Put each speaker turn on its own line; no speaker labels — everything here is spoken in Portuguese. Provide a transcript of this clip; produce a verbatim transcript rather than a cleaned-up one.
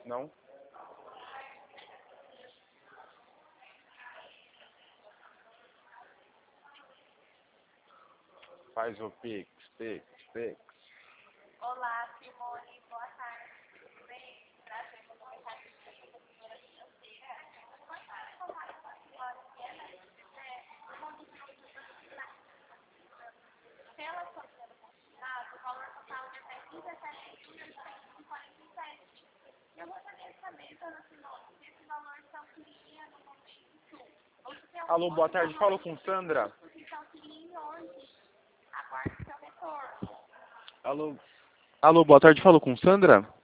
Não? Faz o Pix, Pix, Pix.
Olá, Simone, boa tarde. Tudo bem? Prazer em comentar aqui com a professora financeira. Gostaria de falar com a senhora que ela é uma dos pela sua primeira consultada, o valor total de até dezessete mil seiscentos e quarenta e sete. Eu gostaria de saber, dona Simone, se esse valor se auxilia no momento. Ou se tem
Alô, boa tarde, falo com Sandra.
Se auxilia hoje, aguarde seu retorno.
Alô, alô, boa tarde, falo com Sandra.